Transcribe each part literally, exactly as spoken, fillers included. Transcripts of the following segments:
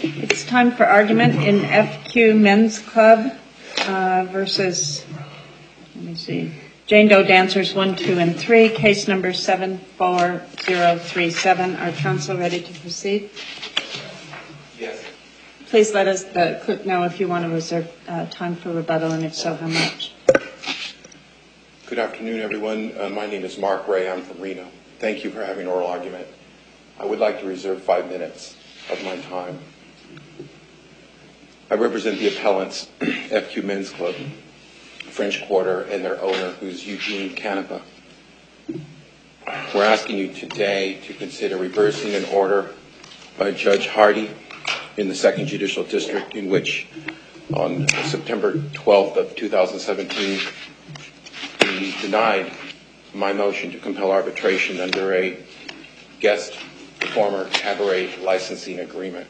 It's time for argument in F Q Men's Club uh, versus, let me see, Jane Doe Dancers one, two, and three, case number seven four zero three seven. Are counsel ready to proceed? Yes. Please let us, the clerk, know if you want to reserve uh, time for rebuttal, and if so, how much. Good afternoon, everyone. Uh, my name is Mark Ray. I'm from Reno. Thank you for having an oral argument. I would like to reserve five minutes of my time. I represent the appellants, F Q Men's Club, French Quarter, and their owner, who's Eugene Canepa. We're asking you today to consider reversing an order by Judge Hardy in the Second Judicial District, in which on September twelfth of two thousand seventeen, he denied my motion to compel arbitration under a guest performer cabaret licensing agreement.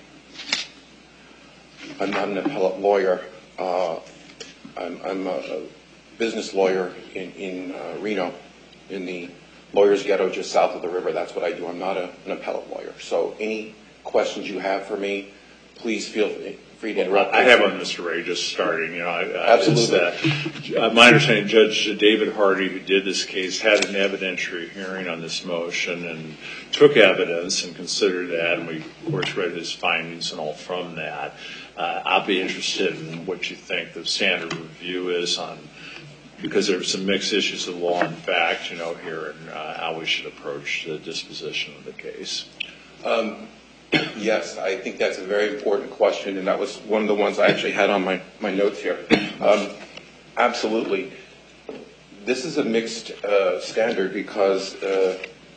I'm not an appellate lawyer. Uh, I'm, I'm a, a business lawyer in, in uh, Reno, in the lawyer's ghetto just south of the river. That's what I do. I'm not a, an appellate lawyer. So any questions you have for me, please feel free to interrupt. I have one, Mister Ray, just starting. You know, I, Absolutely. That, uh, my understanding, Judge David Hardy, who did this case, had an evidentiary hearing on this motion and took evidence and considered that, and we, of course, read his findings and all from that. Uh, I'll be interested in what you think the standard review is on, because there's some mixed issues of law and fact, you know, here, and uh, how we should approach the disposition of the case. Um, yes, I think that's a very important question, and that was one of the ones I actually had on my, my notes here. Um, absolutely. This is a mixed uh, standard because uh,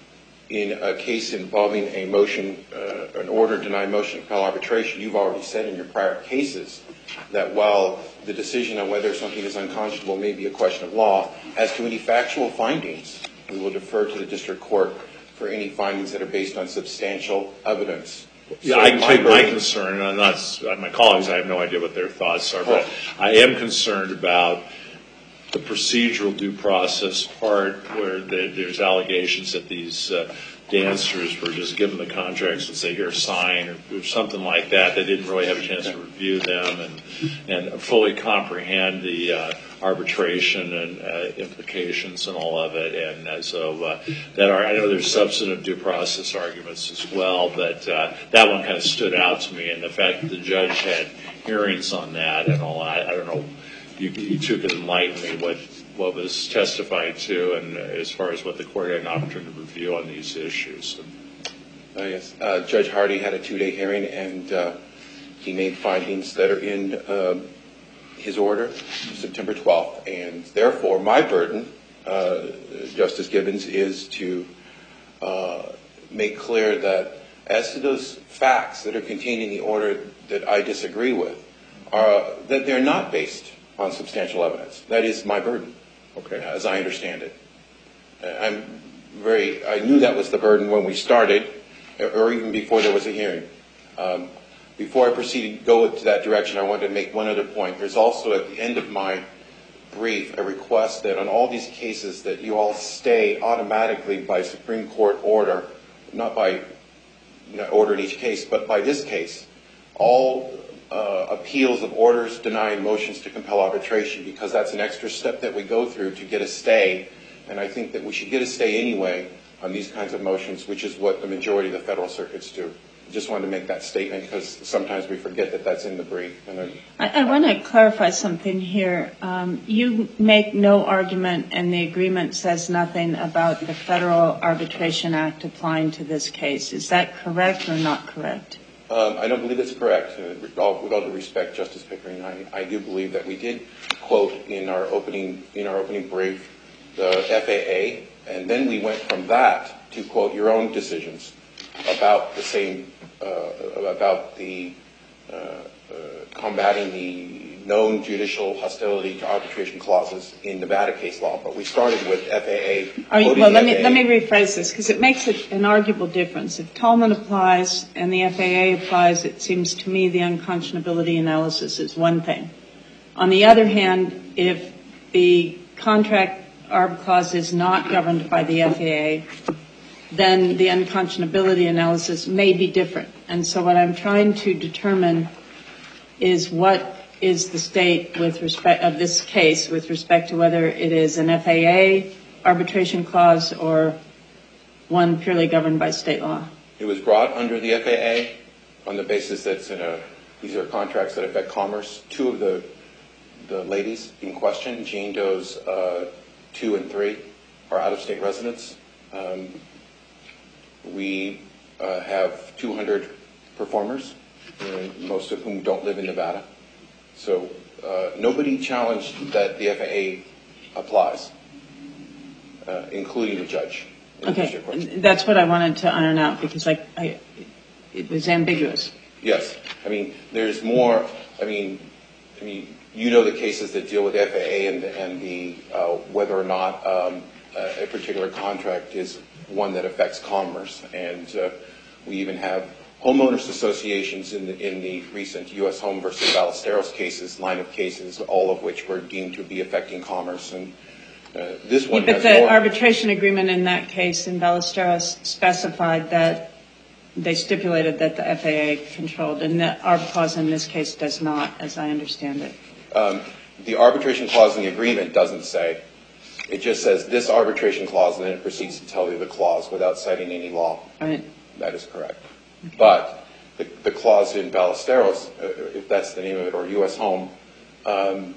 in a case involving a motion, uh, an order denying motion to compel arbitration, you've already said in your prior cases that while the decision on whether something is unconscionable may be a question of law, as to any factual findings, we will defer to the district court for any findings that are based on substantial evidence. Yeah, so I can my take my burden, concern, and I'm not, my colleagues, I have no idea what their thoughts are, but I am concerned about the procedural due process part where the, there's allegations that these uh, dancers were just given the contracts and say, here, sign, or, or something like that. They didn't really have a chance to review them and, and fully comprehend the uh, arbitration and uh, implications and all of it. And uh, so uh, that are, I know there's substantive due process arguments as well, but uh, that one kind of stood out to me. And the fact that the judge had hearings on that and all, I, I don't know, you, you two could enlighten me what what was testified to, and as far as what the court had an opportunity to review on these issues. Uh, yes, uh, Judge Hardy had a two-day hearing, and uh, he made findings that are in uh, his order, September twelfth, and therefore my burden, uh, Justice Gibbons, is to uh, make clear that as to those facts that are contained in the order that I disagree with, are that they're not based on substantial evidence. That is my burden. Okay, as I understand it. I'm very, I knew that was the burden when we started, or even before there was a hearing. Um, before I proceed to go to that direction, I wanted to make one other point. There's also at the end of my brief a request that on all these cases that you all stay automatically by Supreme Court order, not by you know, order in each case, but by this case, all Uh, appeals of orders denying motions to compel arbitration, because that's an extra step that we go through to get a stay, and I think that we should get a stay anyway on these kinds of motions, which is what the majority of the federal circuits do. I just wanted to make that statement because sometimes we forget that that's in the brief. And then, I, I want to clarify something here. Um, you make no argument, and the agreement says nothing about the Federal Arbitration Act applying to this case. Is that correct or not correct? Um, I don't believe that's correct. Uh, with, all, with all due respect, Justice Pickering, I, I do believe that we did quote in our opening in our opening brief the F A A, and then we went from that to quote your own decisions about the same uh, about the uh, uh, combating the known judicial hostility to arbitration clauses in Nevada case law. But we started with F A A. Are you, well, let me let me rephrase this because it makes it an arguable difference. If Tallman applies and the F A A applies, it seems to me the unconscionability analysis is one thing. On the other hand, if the contract arb clause is not governed by the F A A, then the unconscionability analysis may be different. And so what I'm trying to determine is what is the state with respect of this case with respect to whether it is an F A A arbitration clause or one purely governed by state law. It was brought under the F A A on the basis that it's in a, these are contracts that affect commerce. Two of the the ladies in question, Jane Doe's uh, two and three, are out-of-state residents. Um, we uh, have two hundred performers, uh, most of whom don't live in Nevada. So uh, nobody challenged that the F A A applies, uh, including the judge. Okay, that's what I wanted to iron out because I, I, it was ambiguous. Yes, I mean, there's more. I mean, I mean, you know the cases that deal with F A A and, and the uh, whether or not um, a particular contract is one that affects commerce, and uh, we even have homeowners associations in the in the recent U S Home versus Ballesteros cases, line of cases, all of which were deemed to be affecting commerce, and uh, this one. Yeah, but has the more. arbitration agreement in that case in Ballesteros specified that they stipulated that the F A A controlled, and the arb clause in this case does not, as I understand it. Um, the arbitration clause in the agreement doesn't say. It just says this arbitration clause, and then it proceeds to tell you the clause without citing any law. Right. That is correct. Okay. But the, the clause in Ballesteros, uh, if that's the name of it, or U S Home, um,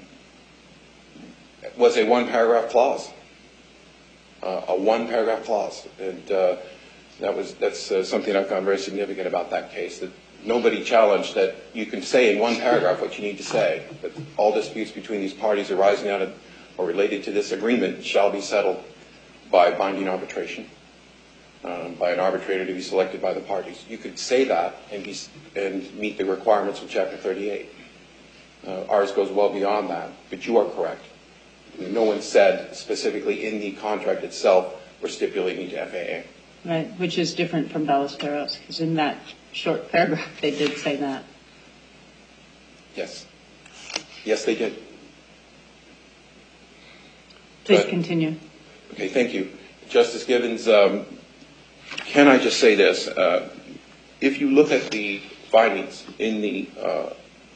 was a one-paragraph clause, uh, a one-paragraph clause, and uh, that was that's uh, something I found very significant about that case. That nobody challenged that you can say in one paragraph what you need to say. That all disputes between these parties arising out of or related to this agreement shall be settled by binding arbitration, um, by an arbitrator to be selected by the parties. You could say that and, be, and meet the requirements of Chapter thirty-eight. Uh, ours goes well beyond that, but you are correct. No one said specifically in the contract itself we're stipulating to F A A. Right, which is different from Ballesteros, because in that short paragraph they did say that. Yes. Yes, they did. Please But, continue. Okay, thank you. Justice Gibbons, um, can I just say this? Uh, if you look at the findings in the uh,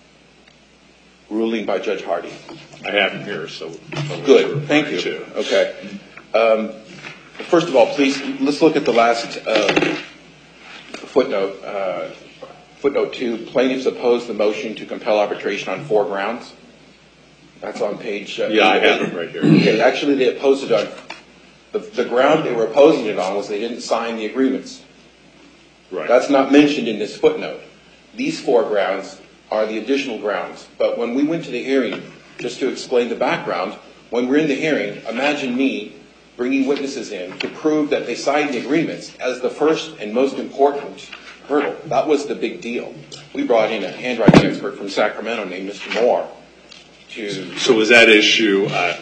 ruling by Judge Hardy. I have him here, so. Good, thank you. To. Okay. Um, first of all, please, let's look at the last uh, footnote. Uh, footnote two, plaintiffs oppose the motion to compel arbitration on four grounds. That's on page... Uh, yeah, I have it right here. Okay, actually they opposed it on... The, the ground they were opposing it on was they didn't sign the agreements. Right. That's not mentioned in this footnote. These four grounds are the additional grounds. But when we went to the hearing, just to explain the background, when we're in the hearing, imagine me bringing witnesses in to prove that they signed the agreements as the first and most important hurdle. That was the big deal. We brought in a handwriting expert from Sacramento named Mister Moore. To so was that issue uh,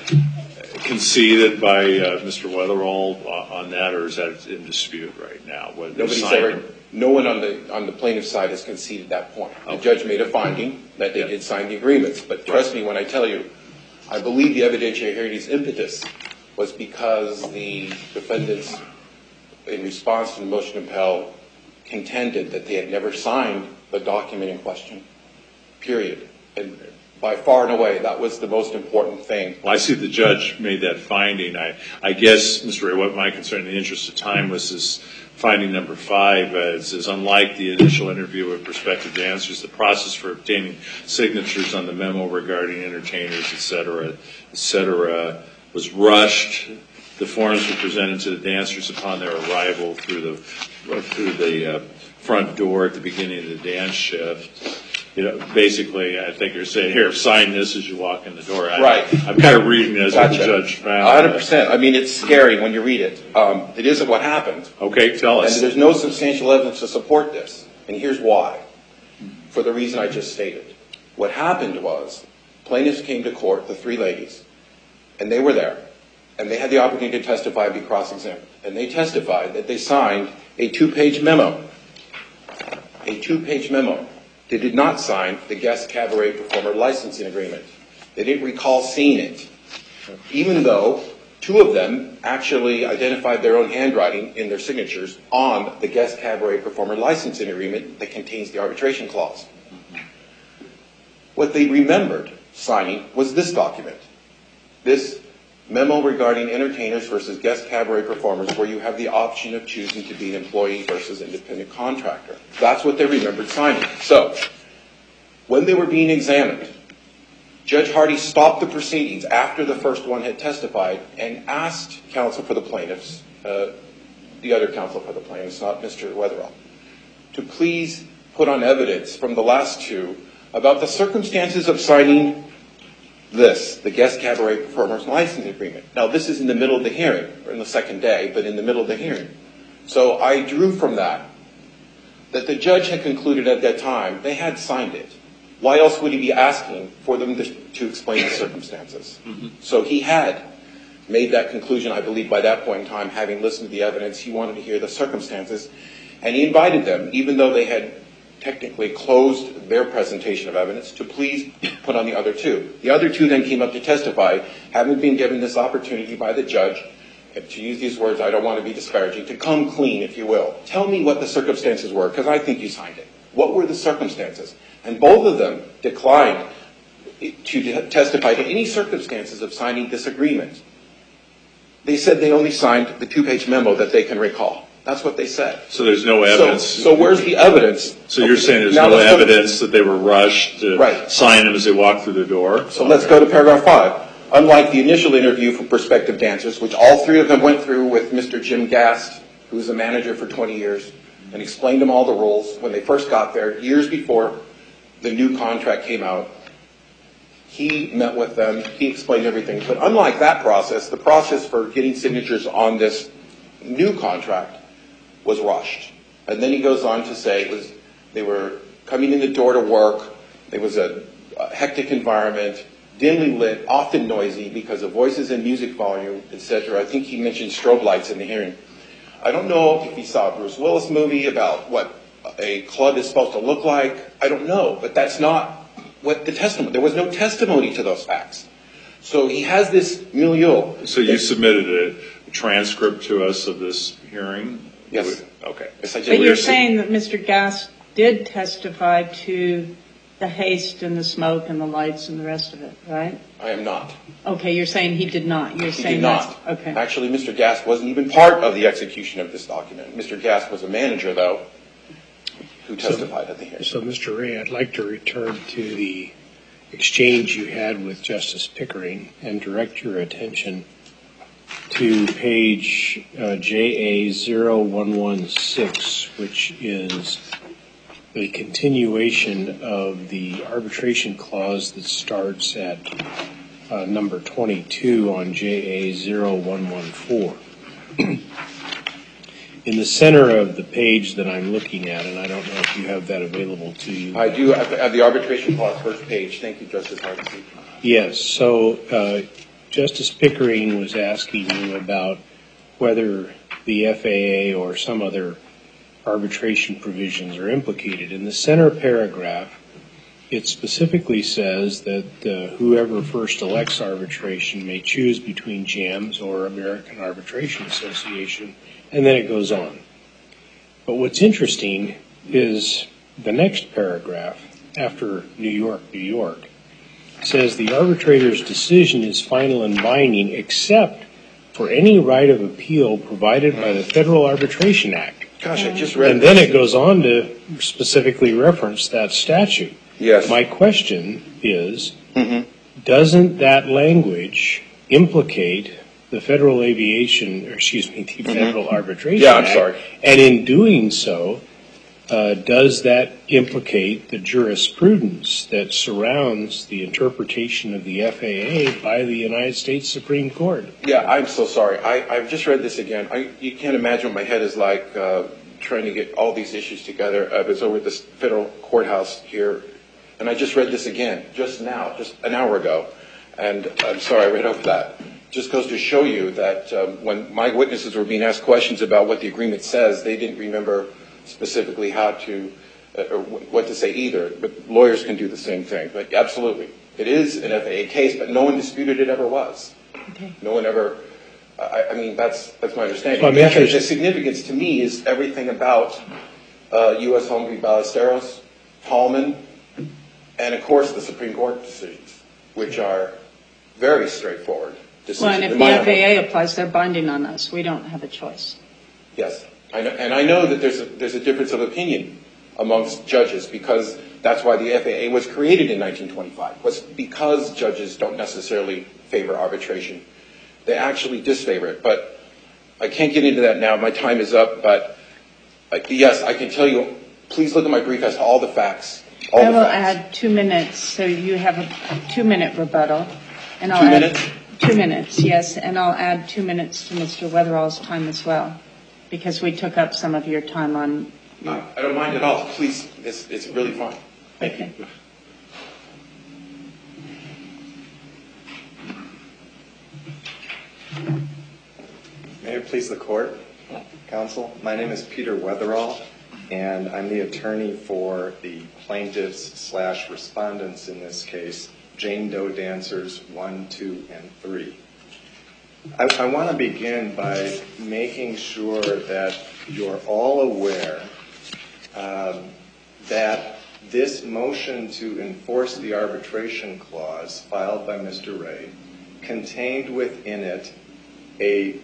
conceded by uh, Mister Weatherall uh, on that, or is that in dispute right now? Nobody's ever, no one on the on the plaintiff's side has conceded that point. The okay. judge made a finding that they yeah. did sign the agreements, but trust right. me when I tell you, I believe the evidentiary hearing's impetus was because the defendants, in response to the motion to compel, contended that they had never signed the document in question, period. And by far and away, that was the most important thing. Well, I see the judge made that finding. I, I guess, Mister Ray, what my concern in the interest of time was this finding number five. Uh, it says, unlike the initial interview with prospective dancers, the process for obtaining signatures on the memo regarding entertainers, et cetera, et cetera, was rushed. The forms were presented to the dancers upon their arrival through the through the uh, front door at the beginning of the dance shift. You know, basically, I think you're saying, here, sign this as you walk in the door. I, right. I'm kind of reading it as gotcha. what the judge found. one hundred percent. I mean, it's scary when you read it. Um, it isn't what happened. Okay, tell us. And there's no substantial evidence to support this. And here's why. For the reason I just stated. What happened was, plaintiffs came to court, the three ladies, and they were there. And they had the opportunity to testify and be cross-examined. And they testified that they signed a two-page memo. A two-page memo. They did not sign the guest cabaret performer licensing agreement. They didn't recall seeing it, even though Two of them actually identified their own handwriting in their signatures on the guest cabaret performer licensing agreement that contains the arbitration clause. What they remembered signing was this document, this memo regarding entertainers versus guest cabaret performers, where you have the option of choosing to be an employee versus independent contractor. That's what they remembered signing. So, when they were being examined, Judge Hardy stopped the proceedings after the first one had testified and asked counsel for the plaintiffs, uh, the other counsel for the plaintiffs, not Mister Weatherall, to please put on evidence from the last two about the circumstances of signing this, the guest cabaret performers license agreement. Now, this is in the middle of the hearing, or in the second day, but in the middle of the hearing. So I drew from that that the judge had concluded at that time they had signed it. Why else would he be asking for them to, to explain the circumstances? Mm-hmm. So he had made that conclusion, I believe, by that point in time, having listened to the evidence. He wanted to hear the circumstances, and he invited them, even though they had technically closed their presentation of evidence, to please put on the other two. The other two then came up to testify, having been given this opportunity by the judge, to use these words, I don't want to be disparaging, to come clean, if you will. Tell me what the circumstances were, because I think you signed it. What were the circumstances? And both of them declined to testify to any circumstances of signing this agreement. They said they only signed the two-page memo that they can recall. That's what they said. So there's no evidence. So, so where's the evidence? So you're saying there's now no evidence that they were rushed to right. sign them as they walked through the door? So let's go to paragraph five. Unlike the initial interview for prospective dancers, which all three of them went through with Mister Jim Gast, who was a manager for twenty years, and explained them all the rules when they first got there, years before the new contract came out. He met with them, he explained everything. But unlike that process, the process for getting signatures on this new contract was rushed. And then he goes on to say it was they were coming in the door to work, there was a, a hectic environment, dimly lit, often noisy because of voices and music volume, et cetera. I think he mentioned strobe lights in the hearing. I don't know if he saw a Bruce Willis movie about what a club is supposed to look like. I don't know, but that's not what the testimony. There was no testimony to those facts. So he has this milieu. So you submitted a transcript to us of this hearing? Yes. Okay. Yes, I did. But you're saying that Mister Gast did testify to the haste and the smoke and the lights and the rest of it, right? I am not. Okay, you're saying he did not. You're He saying did not. that's, okay. Actually, Mister Gast wasn't even part of the execution of this document. Mister Gast was a manager, though, who testified so, at the hearing. So, Mister Ray, I'd like to return to the exchange you had with Justice Pickering and direct your attention to page uh, J A zero one one six, which is the continuation of the arbitration clause that starts at uh, number twenty-two on J A zero one one four. In the center of the page that I'm looking at, and I don't know if you have that available to you. I do have the arbitration clause, first page. Thank you, Justice Hardesty. Yes, so uh, Justice Pickering was asking you about whether the F A A or some other arbitration provisions are implicated. In the center paragraph, it specifically says that uh, whoever first elects arbitration may choose between JAMS or American Arbitration Association, and then it goes on. But what's interesting is the next paragraph, after New York, New York, says the arbitrator's decision is final and binding except for any right of appeal provided by the Federal Arbitration Act. Gosh, I just read And then it goes on to specifically reference that statute. Yes. My question is, Mm-hmm. doesn't that language implicate the Federal Aviation, or excuse me, the Federal Mm-hmm. Arbitration Yeah, I'm Act? sorry. And in doing so, uh, does that implicate the jurisprudence that surrounds the interpretation of the F A A by the United States Supreme Court? Yeah, I'm so sorry. I, I've just read this again. I, you can't imagine what my head is like uh, trying to get all these issues together. I was over at this federal courthouse here, and I just read this again, just now, just an hour ago. And I'm sorry, I read over that. Just goes to show you that um, when my witnesses were being asked questions about what the agreement says, they didn't remember specifically how to, uh, or what to say either. But lawyers can do the same thing. But absolutely, it is an F A A case, but no one disputed it ever was. Okay. No one ever I, I mean, that's that's my understanding. Well, I mean, the, there's- the significance to me is everything about uh, U S Home v. Ballesteros, Tallman, and of course the Supreme Court decisions, which are very straightforward decisions. Well, and if in the my F A A opinion. applies, they're binding on us. We don't have a choice. Yes, I know, and I know that there's a, there's a difference of opinion amongst judges because that's why the F A A was created in nineteen twenty-five, was because judges don't necessarily favor arbitration. They actually disfavor it, but I can't get into that now. My time is up, but uh, yes, I can tell you, please look at my brief as to all the facts. All I the will facts. add two minutes, so you have a, a two-minute rebuttal. And I'll Two add, minutes? Two minutes, yes, and I'll add two minutes to Mister Weatherall's time as well, because we took up some of your time on. Uh, I don't mind at all. Please, it's, it's really fine. Thank Okay. you. May it please the court, counsel. My name is Peter Weatherall, and I'm the attorney for the plaintiffs slash respondents in this case, Jane Doe Dancers one, two, and three. I, I want to begin by making sure that you're all aware um, that this motion to enforce the arbitration clause filed by Mister Ray contained within it a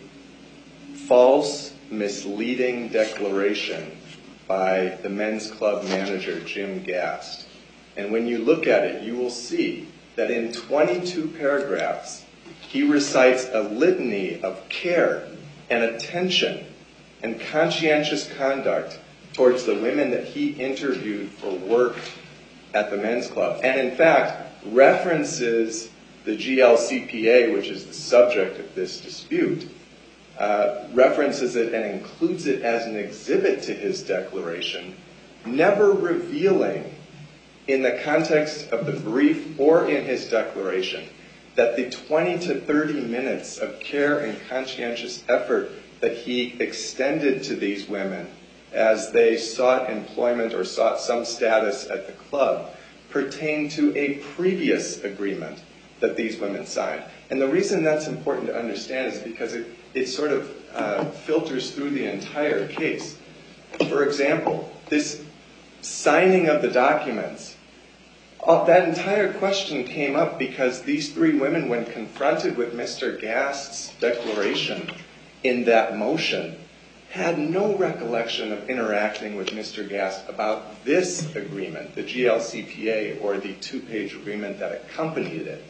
false, misleading declaration by the men's club manager, Jim Gast. And when you look at it, you will see that in twenty-two paragraphs, he recites a litany of care and attention and conscientious conduct towards the women that he interviewed for work at the men's club. And in fact, references the G L C P A, which is the subject of this dispute, uh, references it and includes it as an exhibit to his declaration, never revealing in the context of the brief or in his declaration that the twenty to thirty minutes of care and conscientious effort that he extended to these women as they sought employment or sought some status at the club pertained to a previous agreement that these women signed. And the reason that's important to understand is because it, it sort of uh, filters through the entire case. For example, this signing of the documents, uh, that entire question came up because these three women, when confronted with Mister Gast's declaration in that motion, had no recollection of interacting with Mister Gast about this agreement, the G L C P A, or the two-page agreement that accompanied it.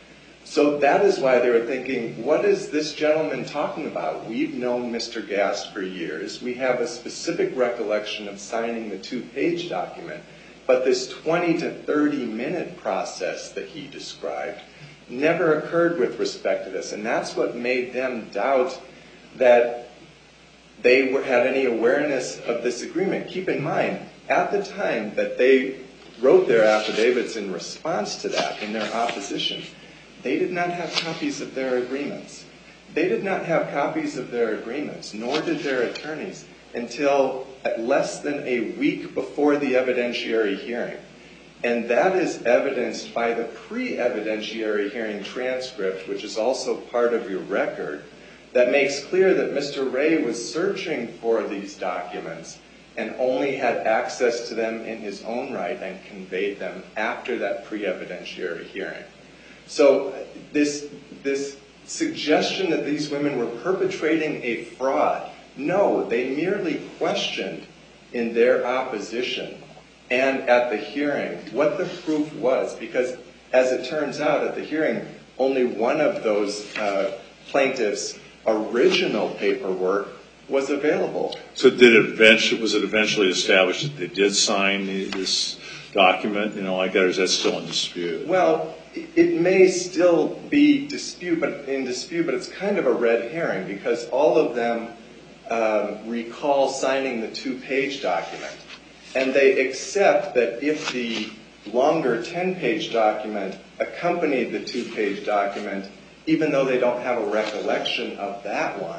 So that is why they were thinking, what is this gentleman talking about? We've known Mister Gast for years. We have a specific recollection of signing the two-page document. But this twenty to thirty minute process that he described never occurred with respect to this. And that's what made them doubt that they were, had any awareness of this agreement. Keep in mind, at the time that they wrote their affidavits in response to that, in their opposition, they did not have copies of their agreements. They did not have copies of their agreements, nor did their attorneys, until at less than a week before the evidentiary hearing. And that is evidenced by the pre-evidentiary hearing transcript, which is also part of your record, that makes clear that Mister Ray was searching for these documents and only had access to them in his own right and conveyed them after that pre-evidentiary hearing. So this, this suggestion that these women were perpetrating a fraud, no, they merely questioned in their opposition and at the hearing what the proof was, because as it turns out at the hearing, only one of those uh, plaintiffs' original paperwork was available. So did it eventually, was it eventually established that they did sign this document, you know, like that, or is that still in dispute? Well, it may still be dispute, but in dispute, but it's kind of a red herring because all of them um, recall signing the two-page document, and they accept that if the longer ten-page document accompanied the two-page document, even though they don't have a recollection of that one,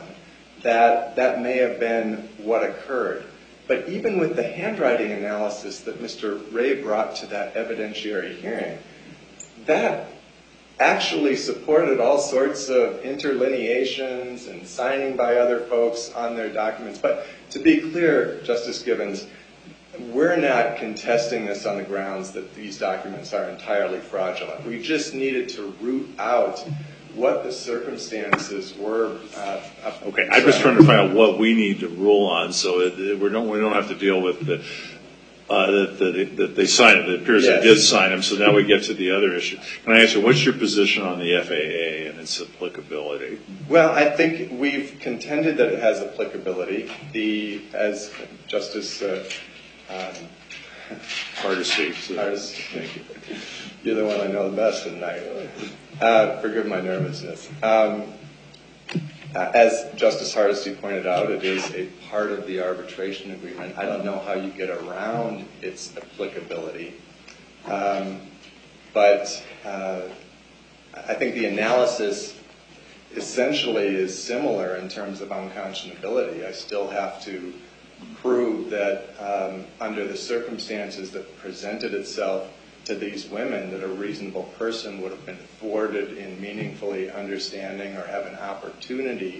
that that may have been what occurred. But even with the handwriting analysis that Mister Ray brought to that evidentiary hearing, that actually supported all sorts of interlineations and signing by other folks on their documents. But to be clear, Justice Gibbons, we're not contesting this on the grounds that these documents are entirely fraudulent. We just needed to root out what the circumstances were. Uh, okay, I'm just trying to find out what we need to rule on, so it, we don't we don't have to deal with the uh, that, that, that they signed it. It appears yes. they did sign them. So now we get to the other issue. Can I ask you, what's your position on the F A A and its applicability? Well, I think we've contended that it has applicability. The as Justice. Uh, um, Hardesty. So. Hardesty, thank you. You're the one I know the best tonight. Uh, forgive my nervousness. Um, uh, as Justice Hardesty pointed out, it is a part of the arbitration agreement. I don't know how you get around its applicability. Um, but uh, I think the analysis essentially is similar in terms of unconscionability. I still have to prove that um, under the circumstances that presented itself to these women, that a reasonable person would have been thwarted in meaningfully understanding or have an opportunity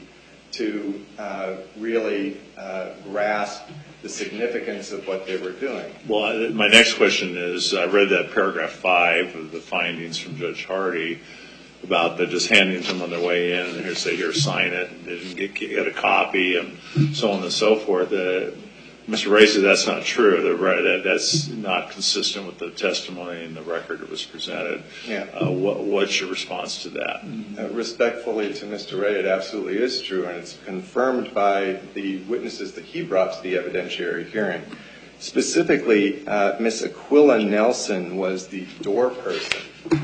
to uh, really uh, grasp the significance of what they were doing. Well, I, my next question is, I read that paragraph five of the findings from Judge Hardy about the just handing them on their way in and here say, here, sign it, and they didn't get, get a copy, and so on and so forth. Uh, Mister Ray said that's not true. The, that, that's not consistent with the testimony and the record that was presented. Yeah. Uh, what, what's your response to that? Uh, respectfully to Mister Ray, it absolutely is true, and it's confirmed by the witnesses that he brought to the evidentiary hearing. Specifically, uh, Miss Aquila Nelson was the door person.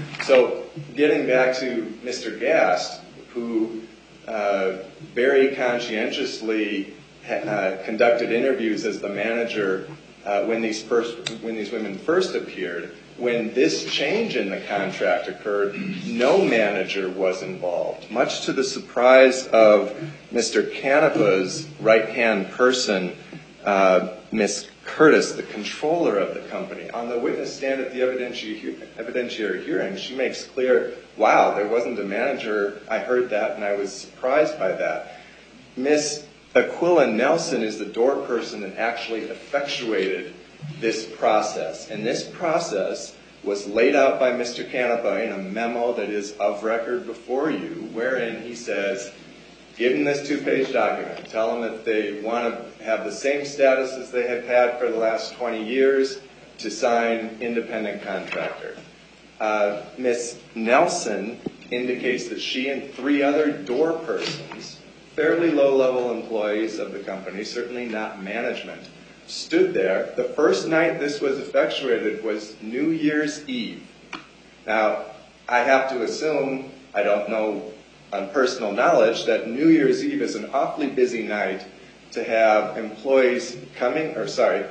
So getting back to Mister Gast, who uh, very conscientiously uh, conducted interviews as the manager uh, when these first when these women first appeared. When this change in the contract occurred, no manager was involved, much to the surprise of Mister Canepa's right-hand person, uh, Miss Curtis, the controller of the company. On the witness stand at the evidentiary, evidentiary hearing, she makes clear, wow, there wasn't a manager. I heard that and I was surprised by that. Miss Aquila Nelson is the door person and actually effectuated this process. And this process was laid out by Mister Canepa in a memo that is of record before you, wherein he says, give them this two-page document. Tell them that they want to have the same status as they have had for the last twenty years to sign independent contractor. Uh, Miss Nelson indicates that she and three other door persons, fairly low-level employees of the company, certainly not management, stood there. The first night this was effectuated was New Year's Eve. Now, I have to assume, I don't know on personal knowledge, that New Year's Eve is an awfully busy night to have employees coming, or sorry,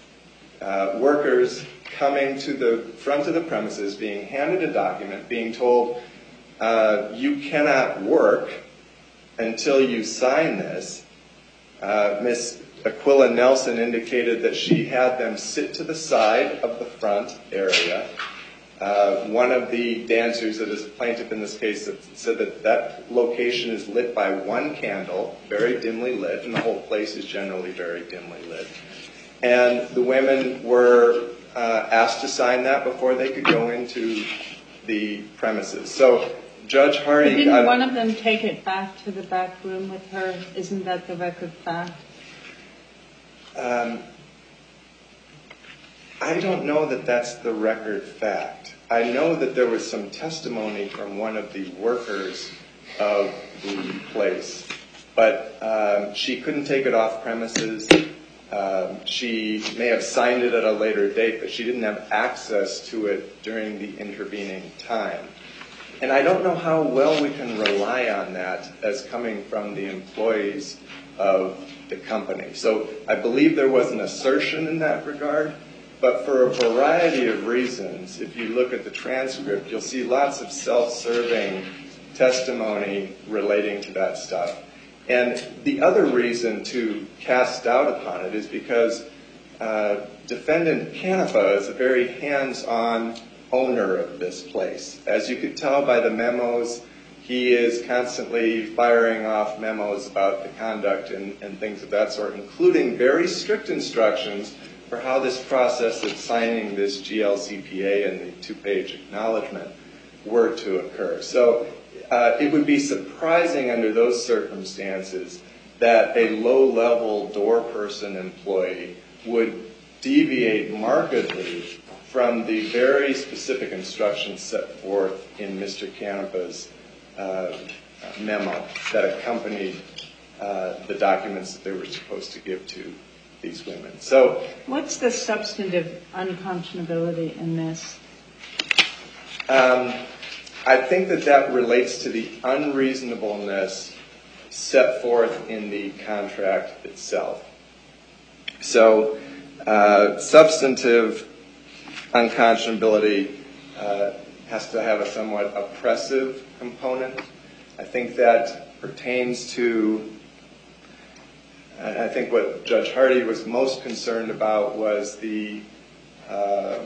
uh, workers coming to the front of the premises, being handed a document, being told, uh, you cannot work until you sign this. Uh, Miss Aquila Nelson indicated that she had them sit to the side of the front area. Uh, one of the dancers that is a plaintiff in this case said that that location is lit by one candle, very dimly lit, and the whole place is generally very dimly lit. And the women were uh, asked to sign that before they could go into the premises. So Judge Hardy... But didn't uh, one of them take it back to the back room with her? Isn't that the record fact? Um, I don't know that that's the record fact. I know that there was some testimony from one of the workers of the place, but um, she couldn't take it off premises. Um, she may have signed it at a later date, but she didn't have access to it during the intervening time. And I don't know how well we can rely on that as coming from the employees of the company. So I believe there was an assertion in that regard, but for a variety of reasons, if you look at the transcript, you'll see lots of self-serving testimony relating to that stuff. And the other reason to cast doubt upon it is because uh, Defendant Canepa is a very hands-on owner of this place. As you could tell by the memos, he is constantly firing off memos about the conduct and, and things of that sort, including very strict instructions for how this process of signing this G L C P A and the two-page acknowledgement were to occur. So uh, it would be surprising under those circumstances that a low-level door person employee would deviate markedly from the very specific instructions set forth in Mister Canepa's uh, memo that accompanied uh, the documents that they were supposed to give to these women. So, what's the substantive unconscionability in this? Um, I think that that relates to the unreasonableness set forth in the contract itself. So, uh, substantive unconscionability uh, has to have a somewhat oppressive component. I think that pertains to, I think what Judge Hardy was most concerned about was the uh,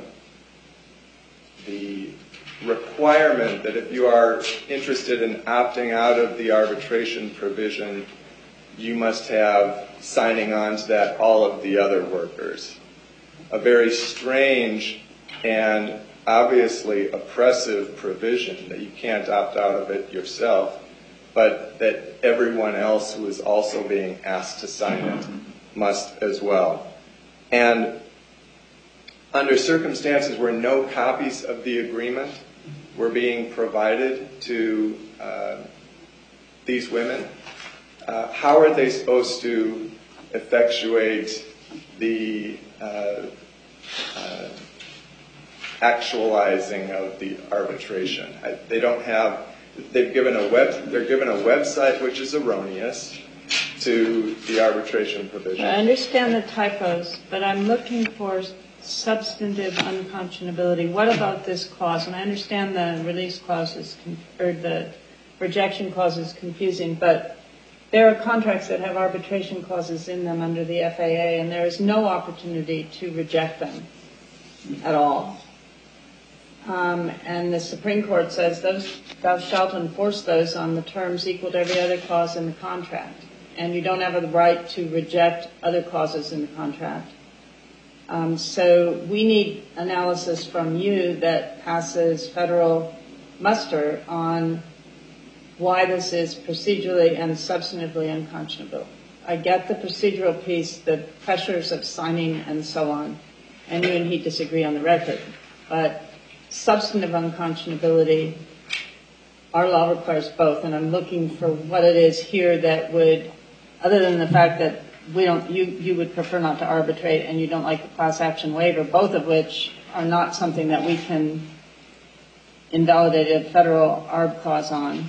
the requirement that if you are interested in opting out of the arbitration provision, you must have signing on to that all of the other workers. A very strange and obviously oppressive provision that you can't opt out of it yourself, but that everyone else who is also being asked to sign it must as well. And under circumstances where no copies of the agreement were being provided to uh, these women, uh, how are they supposed to effectuate the uh, uh, actualizing of the arbitration? I, they don't have. They've given a web. They're given a website which is erroneous to the arbitration provision. I understand the typos, but I'm looking for substantive unconscionability. What about this clause? And I understand the release clause is, or the rejection clause is confusing, but there are contracts that have arbitration clauses in them under the F A A, and there is no opportunity to reject them at all. Um, and the Supreme Court says those, thou shalt enforce those on the terms equal to every other clause in the contract. And you don't have the right to reject other clauses in the contract. Um, so we need analysis from you that passes federal muster on why this is procedurally and substantively unconscionable. I get the procedural piece, the pressures of signing and so on, and you and he disagree on the record. But substantive unconscionability, our law requires both, and I'm looking for what it is here that would, other than the fact that we don't, you, you would prefer not to arbitrate and you don't like the class action waiver, both of which are not something that we can invalidate a federal arb clause on.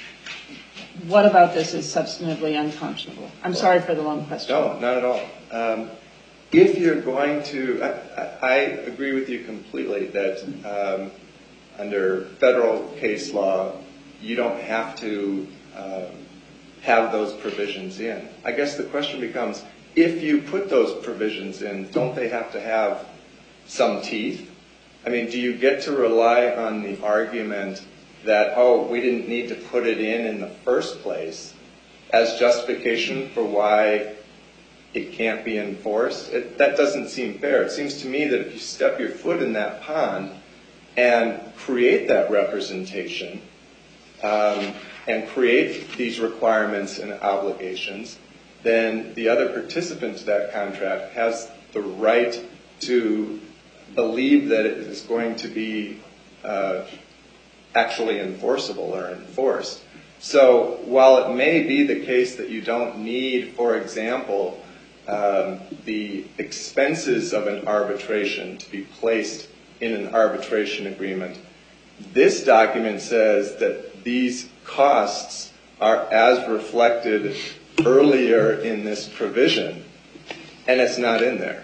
What about this is substantively unconscionable? I'm sorry for the long question. No, not at all. Um, if you're going to, I, I agree with you completely that um, under federal case law, you don't have to um, have those provisions in. I guess the question becomes, if you put those provisions in, don't they have to have some teeth? I mean, do you get to rely on the argument that, oh, we didn't need to put it in in the first place as justification for why it can't be enforced? It, that doesn't seem fair. It seems to me that if you step your foot in that pond and create that representation, um, and create these requirements and obligations, then the other participant to that contract has the right to believe that it is going to be uh, actually enforceable or enforced. So while it may be the case that you don't need, for example, um, the expenses of an arbitration to be placed in an arbitration agreement, this document says that these costs are as reflected earlier in this provision, and it's not in there.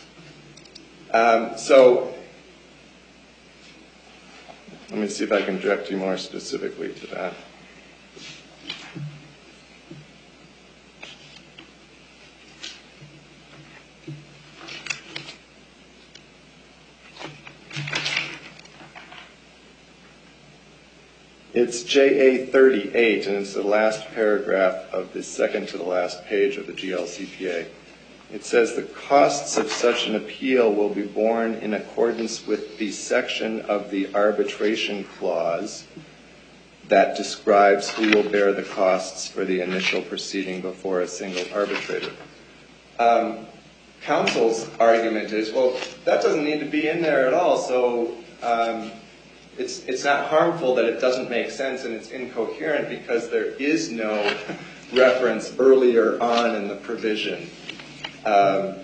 Um, so let me see if I can direct you more specifically to that. It's J A thirty-eight, and it's the last paragraph of the second to the last page of the G L C P A. It says the costs of such an appeal will be borne in accordance with the section of the arbitration clause that describes who will bear the costs for the initial proceeding before a single arbitrator. Um, counsel's argument is, well, that doesn't need to be in there at all, so um, it's, it's not harmful that it doesn't make sense and it's incoherent because there is no reference earlier on in the provision um,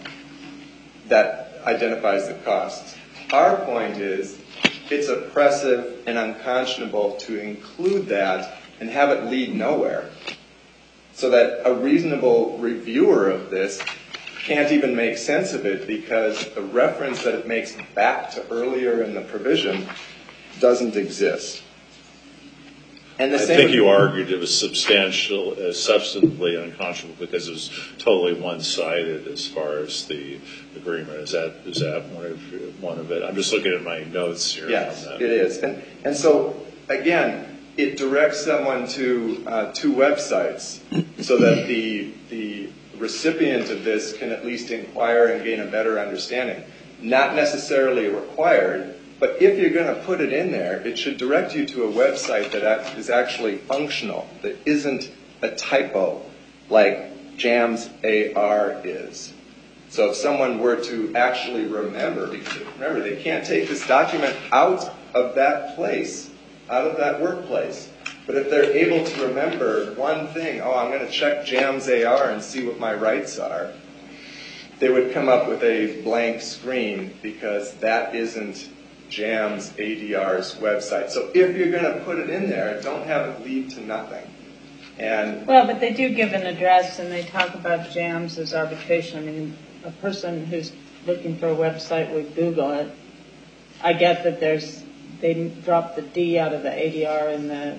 that identifies the costs. Our point is, it's oppressive and unconscionable to include that and have it lead nowhere, so that a reasonable reviewer of this can't even make sense of it because the reference that it makes back to earlier in the provision doesn't exist. And the I same think you argued it was substantial, uh, substantively unconscionable because it was totally one-sided as far as the agreement. Is that is that one of one of it? I'm just looking at my notes here. Yes, on that. it is. And and so, again, it directs someone to uh, two websites so that the the recipient of this can at least inquire and gain a better understanding. Not necessarily required, but if you're going to put it in there, it should direct you to a website that is actually functional, that isn't a typo like JAMS A R is. So if someone were to actually remember, because remember, they can't take this document out of that place, out of that workplace. But if they're able to remember one thing, oh, I'm going to check JAMS A R and see what my rights are, they would come up with a blank screen because that isn't JAMS A D R's website. So if you're going to put it in there, don't have it lead to nothing. And Well, but they do give an address, and they talk about JAMS as arbitration. I mean, a person who's looking for a website would Google it. I get that there's, they dropped the D out of the A D R in the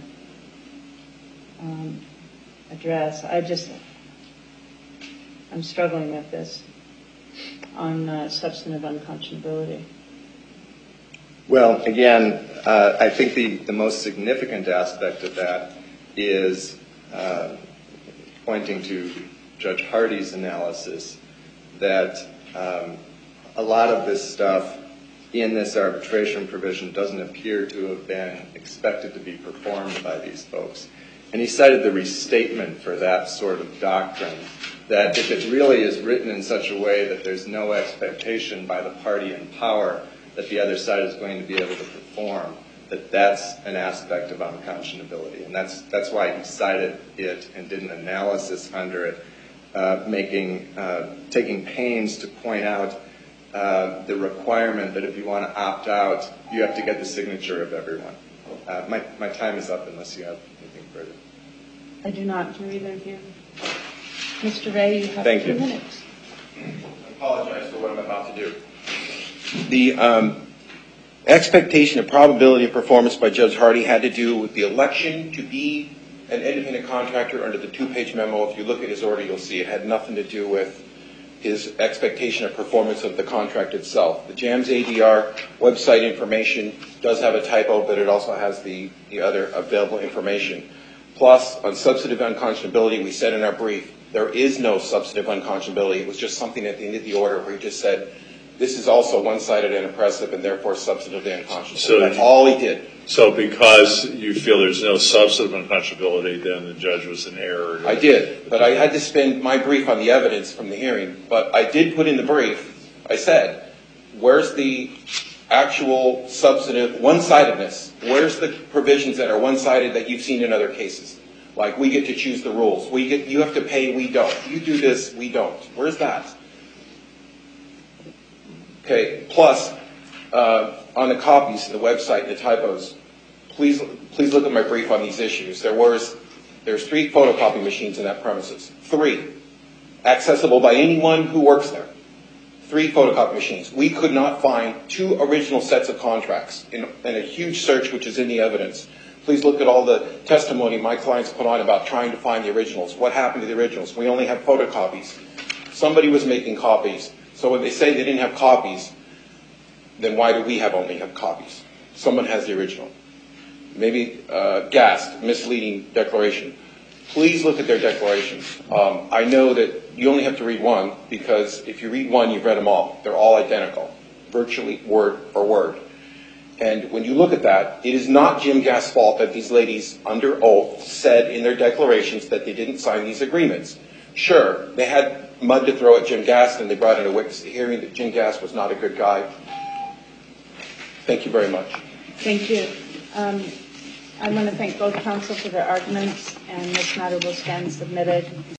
um, address. I just, I'm struggling with this on uh, substantive unconscionability. well, again, uh, I think the, the most significant aspect of that is uh, pointing to Judge Hardy's analysis that um, a lot of this stuff in this arbitration provision doesn't appear to have been expected to be performed by these folks. And he cited the restatement for that sort of doctrine, that if it really is written in such a way that there's no expectation by the party in power that the other side is going to be able to perform, that that's an aspect of unconscionability. And that's, that's why he cited it and did an analysis under it, uh, making, uh, taking pains to point out uh, the requirement that if you want to opt out, you have to get the signature of everyone. Uh, my, my time is up unless you have anything further. I do not. Do either of you? Mister Ray, you have Thank two you. minutes. I apologize for what I'm about to do. The um, expectation of probability of performance by Judge Hardy had to do with the election to be an independent contractor under the two-page memo. If you look at his order, you'll see it had nothing to do with his expectation of performance of the contract itself. The JAMS A D R website information does have a typo, but it also has the, the other available information. Plus, on substantive unconscionability, we said in our brief, there is no substantive unconscionability. It was just something at the end of the order where he just said, this is also one-sided and oppressive and therefore substantively unconscionable. So that's all he did. So because you feel there's no substantive unconscionability, then the judge was in error. I did, but I had to spend my brief on the evidence from the hearing. But I did put in the brief, I said, where's the actual substantive one-sidedness? Where's the provisions that are one-sided that you've seen in other cases? Like, we get to choose the rules. We get, you have to pay, we don't. You do this, we don't. Where's that? Okay, plus, uh, on the copies, the website, the typos, please please look at my brief on these issues. There was, there's three photocopy machines in that premises. Three. Accessible by anyone who works there. Three photocopy machines. We could not find two original sets of contracts in, in a huge search which is in the evidence. Please look at all the testimony my clients put on about trying to find the originals. What happened to the originals? We only have photocopies. Somebody was making copies. So when they say they didn't have copies, then why do we have only have copies? Someone has the original. maybe uh, gassed, misleading declaration. Please look at their declarations. Um, I know that you only have to read one, because if you read one, you've read them all. They're all identical, virtually word for word. And when you look at that, it is not Jim Gass' fault that these ladies, under oath, said in their declarations that they didn't sign these agreements. Sure, they had mud to throw at Jim Gass, and they brought in a witness hearing that Jim Gass was not a good guy. Thank you very much. Thank you. Um, I want to thank both counsel for their arguments, and this matter will stand submitted.